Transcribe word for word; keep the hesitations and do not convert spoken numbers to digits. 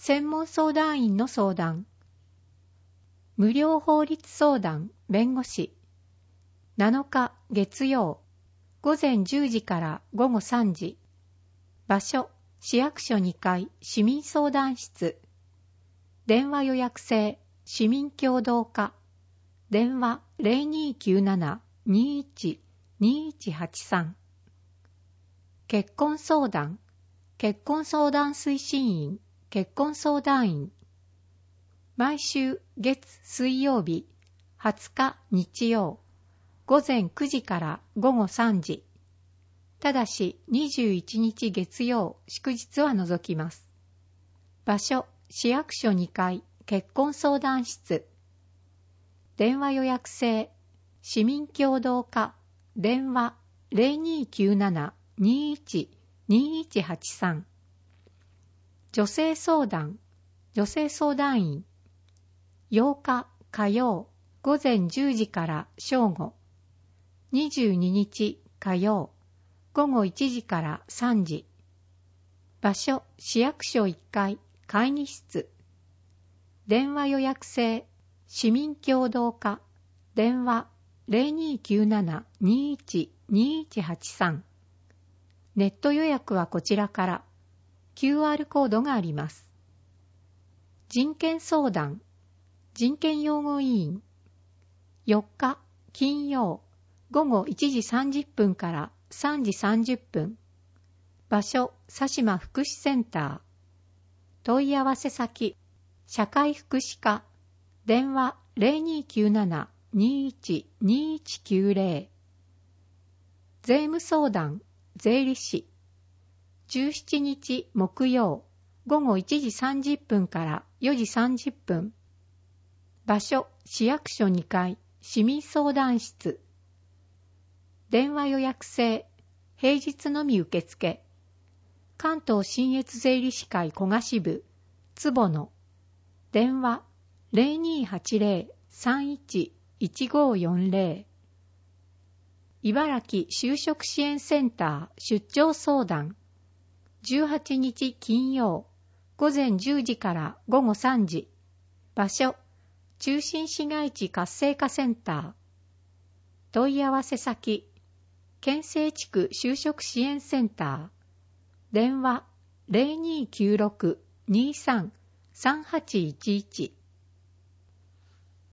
専門相談員の相談。無料法律相談弁護士。なのか月曜、午前じゅうじから午後さんじ。場所、市役所にかい市民相談室。電話予約制、市民協同課。電話 ゼロにーきゅうなな にーいち にーいちはちさん。結婚相談、結婚相談推進員、結婚相談員。毎週月水曜日、はつか日曜、午前くじから午後さんじ。ただしにじゅういちにち月曜、祝日は除きます。場所、市役所にかい結婚相談室。電話予約制、市民協同課。電話 ゼロにーきゅうなな にーいち にーいちはちさん。女性相談、女性相談員。ようか火曜、午前じゅうじから正午。にじゅうににち火曜、午後いちじからさんじ。場所、市役所いっかい会議室。電話予約制、市民協同課。電話 ゼロにーきゅうなな にーいち にーいちはちさん。ネット予約はこちらから。キューアール コードがあります。人権相談、人権擁護委員。よっか金曜、午後いちじさんじゅっぷんからさんじさんじゅっぷん。場所、佐島福祉センター。問い合わせ先、社会福祉課。電話 ゼロにーきゅうなな にーいち にーいちきゅうゼロ。税務相談、税理士。じゅうしちにち木曜、午後いちじさんじゅっぷんからよじさんじゅっぷん。場所、市役所にかい市民相談室。電話予約制、平日のみ受付。関東信越税理士会古賀支部、坪野。電話 ゼロにーはちゼロ さんいち いちごよんゼロ。茨城就職支援センター出張相談。じゅうはちにち金曜、午前じゅうじから午後さんじ。場所、中心市街地活性化センター。問い合わせ先、県西地区就職支援センター。電話 ゼロにーきゅうろく にーさん さんはちいちいち。